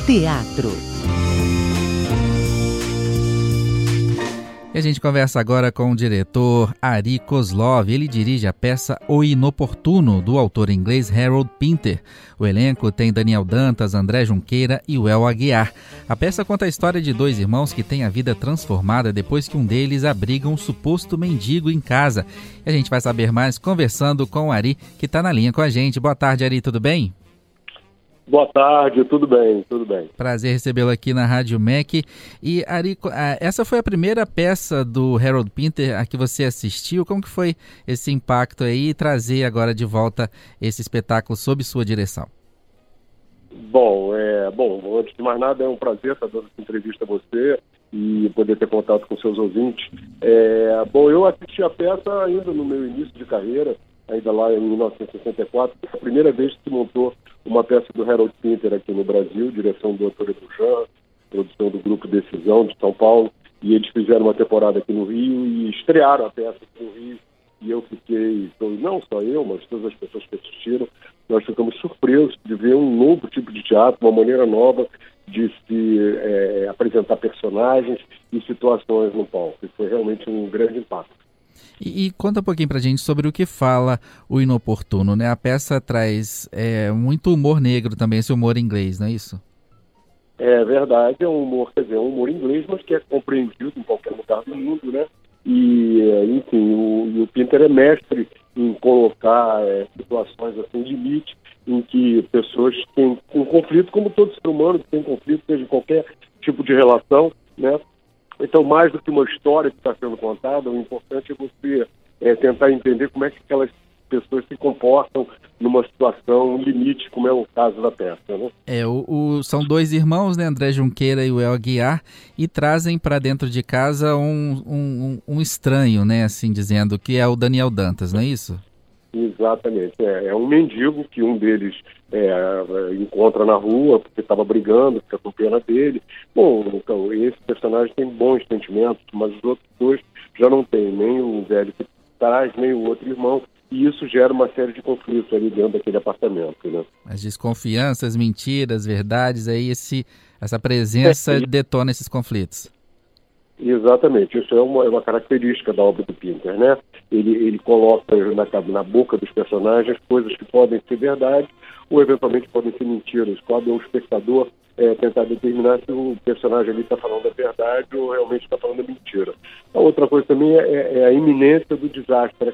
Teatro. E a gente conversa agora com o diretor Ari Kozlov. Ele dirige a peça O Inoportuno, do autor inglês Harold Pinter. O elenco tem Daniel Dantas, André Junqueira e Well Aguiar. A peça conta a história de dois irmãos que têm a vida transformada depois que um deles abriga um suposto mendigo em casa. E a gente vai saber mais conversando com o Ari, que está na linha com a gente. Boa tarde, Ari, tudo bem? Boa tarde, tudo bem, tudo bem. Prazer recebê-lo aqui na Rádio MEC. E, Ari, essa foi a primeira peça do Harold Pinter a que você assistiu. Como que foi esse impacto aí e trazer agora de volta esse espetáculo sob sua direção? Bom, antes de mais nada, é um prazer estar dando essa entrevista a você e poder ter contato com seus ouvintes. Eu assisti a peça ainda no meu início de carreira, ainda lá em 1964, a primeira vez que se montou uma peça do Harold Pinter aqui no Brasil, direção do Antônio Bujan, produção do Grupo Decisão de São Paulo, e eles fizeram uma temporada aqui no Rio e estrearam a peça aqui no Rio, e eu fiquei, não só eu, mas todas as pessoas que assistiram, nós ficamos surpresos de ver um novo tipo de teatro, uma maneira nova de se apresentar personagens e situações no palco, e foi realmente um grande impacto. E conta um pouquinho pra gente sobre o que fala O Inoportuno, né? A peça traz muito humor negro também, esse humor inglês, não é isso? É verdade, é um humor, quer dizer, um humor inglês, mas que é compreendido em qualquer lugar do mundo, né? E, enfim, o Pinter é mestre em colocar situações assim, limite, em que pessoas têm um conflito, como todo ser humano que tem conflito, seja em qualquer tipo de relação, né? Então, mais do que uma história que está sendo contada, o importante é você tentar entender como é que aquelas pessoas se comportam numa situação limite, como é o caso da peça, né? São dois irmãos, né, André Junqueira e o Well Aguiar, e trazem para dentro de casa um estranho, né, assim dizendo, que é o Daniel Dantas, não é isso? Exatamente. É um mendigo que um deles encontra na rua porque estava brigando, fica com pena dele. Bom, então, esse personagem tem bons sentimentos, mas os outros dois já não têm, nem o velho que traz, nem o outro irmão, e isso gera uma série de conflitos ali dentro daquele apartamento, né? As desconfianças, mentiras, verdades, aí essa presença detona esses conflitos. Exatamente, isso é uma característica da obra do Pinter, né? Ele coloca na boca dos personagens coisas que podem ser verdade ou eventualmente podem ser mentiras. Cabe ao espectador tentar determinar se o personagem ali está falando a verdade ou realmente está falando a mentira. A outra coisa também é a iminência do desastre.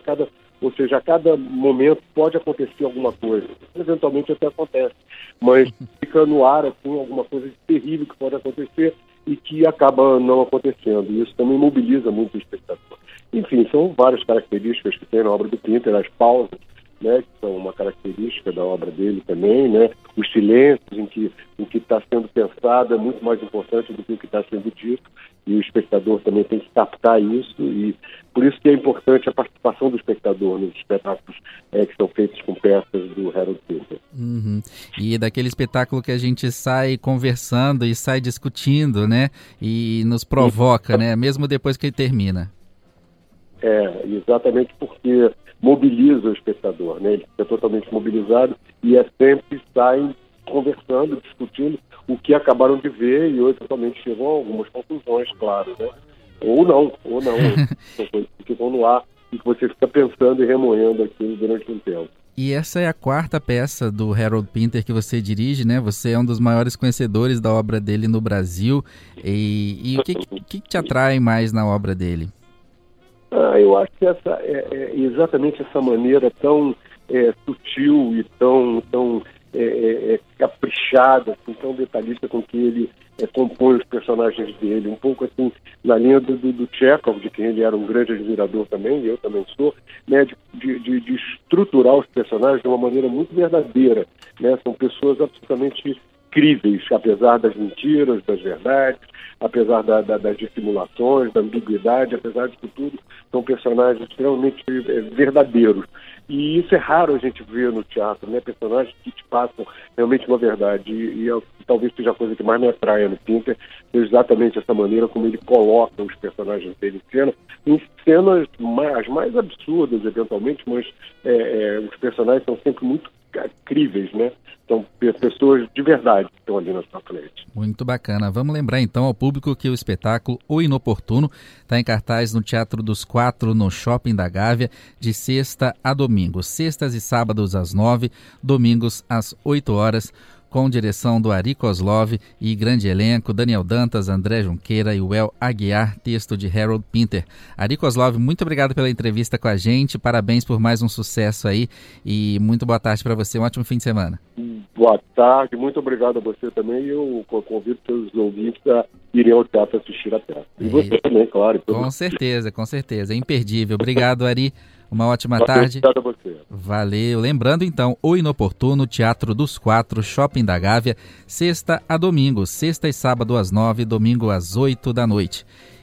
A cada momento pode acontecer alguma coisa, eventualmente até acontece, mas fica no ar assim, alguma coisa terrível que pode acontecer e que acaba não acontecendo. E isso também mobiliza muito o espectador. Enfim, são várias características que tem na obra do Pinter, as pausas, né, que são uma característica da obra dele também, né, os silêncios em que o que está sendo pensado é muito mais importante do que o que está sendo dito, e o espectador também tem que captar isso, e por isso que é importante a participação do espectador nos espetáculos que são feitos com peças do Harold Pinter. Uhum. E daquele espetáculo que a gente sai conversando e sai discutindo, né, e nos provoca, né, mesmo depois que ele termina. Exatamente porque mobiliza o espectador, né? Ele fica totalmente mobilizado e sempre saem conversando, discutindo o que acabaram de ver e hoje totalmente chegam a algumas conclusões, claro, né? Ou não. São coisas que ficam no ar e que você fica pensando e remoendo aquilo durante um tempo. E essa é a quarta peça do Harold Pinter que você dirige, né? Você é um dos maiores conhecedores da obra dele no Brasil. E o que te atrai mais na obra dele? Eu acho que exatamente essa maneira tão sutil e tão caprichada, assim, tão detalhista com que ele compõe os personagens dele, um pouco assim na linha do Chekhov, de quem ele era um grande admirador também, e eu também sou, né, de estruturar os personagens de uma maneira muito verdadeira, né? São pessoas absolutamente críveis, apesar das mentiras, das verdades, apesar das dissimulações, da ambiguidade, apesar disso tudo, são personagens extremamente verdadeiros. E isso é raro a gente ver no teatro, né? Personagens que te passam realmente uma verdade. E talvez seja a coisa que mais me atraia no Pinter, é exatamente essa maneira como ele coloca os personagens dele em cenas as mais absurdas, eventualmente, mas os personagens são sempre muito críveis, né? São pessoas de verdade que estão ali na sua frente. Muito bacana. Vamos lembrar então ao público que o espetáculo O Inoportuno está em cartaz no Teatro dos Quatro, no Shopping da Gávea, de sexta a domingo. Sextas e sábados às 9, domingos às 8 horas, com direção do Ari Kozlov e grande elenco, Daniel Dantas, André Junqueira e Well Aguiar, texto de Harold Pinter. Ari Kozlov, muito obrigado pela entrevista com a gente, parabéns por mais um sucesso aí e muito boa tarde para você, um ótimo fim de semana. Boa tarde, muito obrigado a você também e eu convido todos os ouvintes a irem ao teatro assistir a peça. E você também, claro. Com certeza, é imperdível. Obrigado, Ari. Uma ótima tarde. Obrigado a você. Valeu. Lembrando então, O Inoportuno, Teatro dos Quatro, Shopping da Gávea, sexta a domingo, sexta e sábado às 9, domingo às 8 da noite.